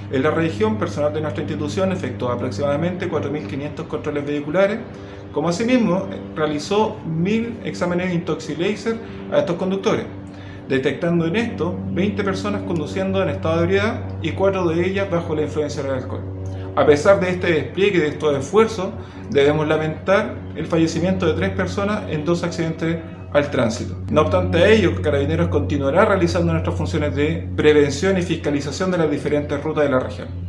En la región, personal de nuestra institución efectuó aproximadamente 4.500 controles vehiculares, como asimismo realizó 1.000 exámenes Intoxilaser a estos conductores, detectando en esto 20 personas conduciendo en estado de ebriedad y 4 de ellas bajo la influencia del alcohol. A pesar de este despliegue de estos esfuerzos, debemos lamentar el fallecimiento de 3 personas en 2 accidentes al tránsito. No obstante a ello, Carabineros continuará realizando nuestras funciones de prevención y fiscalización de las diferentes rutas de la región.